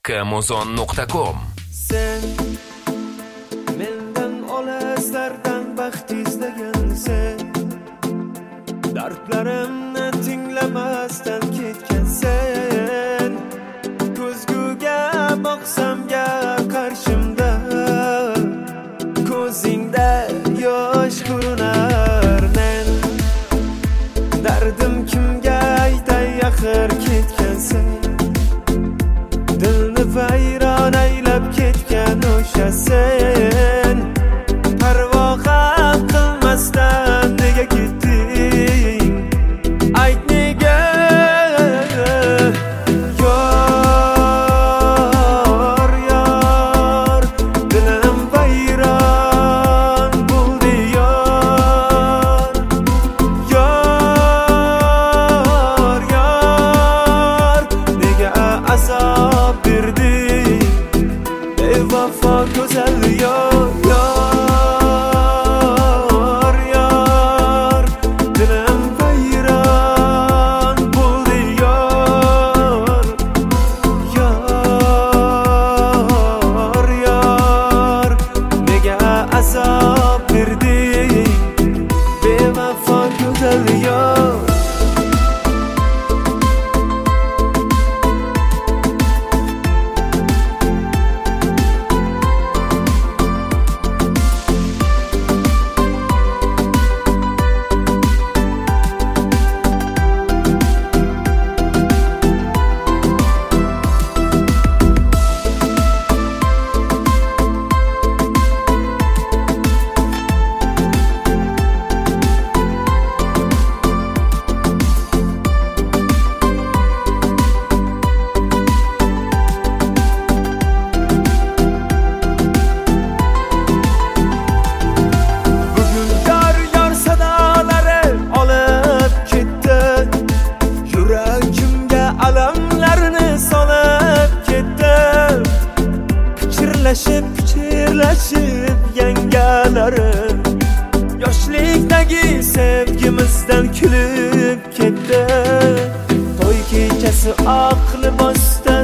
Kmozon.com. Sen mendan olaslardan baxt izlagansen, dardlarimni tinglamasdan ketgansen, ko'zguga boqsam gap qarshimda, ko'zingda yosh ko'rinar. Men dardim kimga aytay, axir ketgansen, dilni vayron aylab ketgan o'sha sen, parvo ham qilmasdan nega ketding? Ayt nega? Yor, yor, dilim vayron bo'ldi yor. Yor, yor, nega azob berding? Bevafo go'zal yor, yor, yor, dilim vayron bo'ldi yor. Yor, yor, nega azob berding? Bevafo go'zal yor. Pichirlashib yangalari, yoshlikdagi sevgimizdan kulib ketdi. To'y kechasi oq libosda